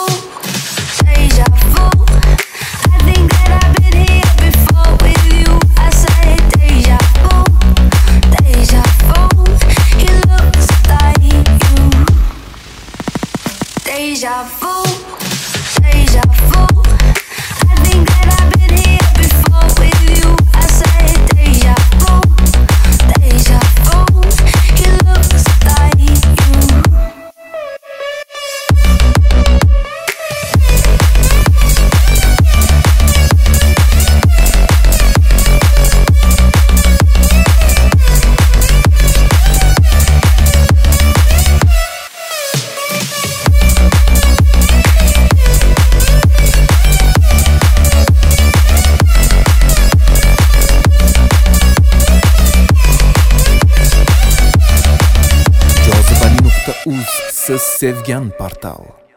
deja vu. I think that I've been here before with you. I said deja vu, deja vu. He looks like you. Deja vu, deja vu. I think that I've been here before with you. I said deja vu, deja vu. He looks like you. Jozibali.uz siz sevgan portal.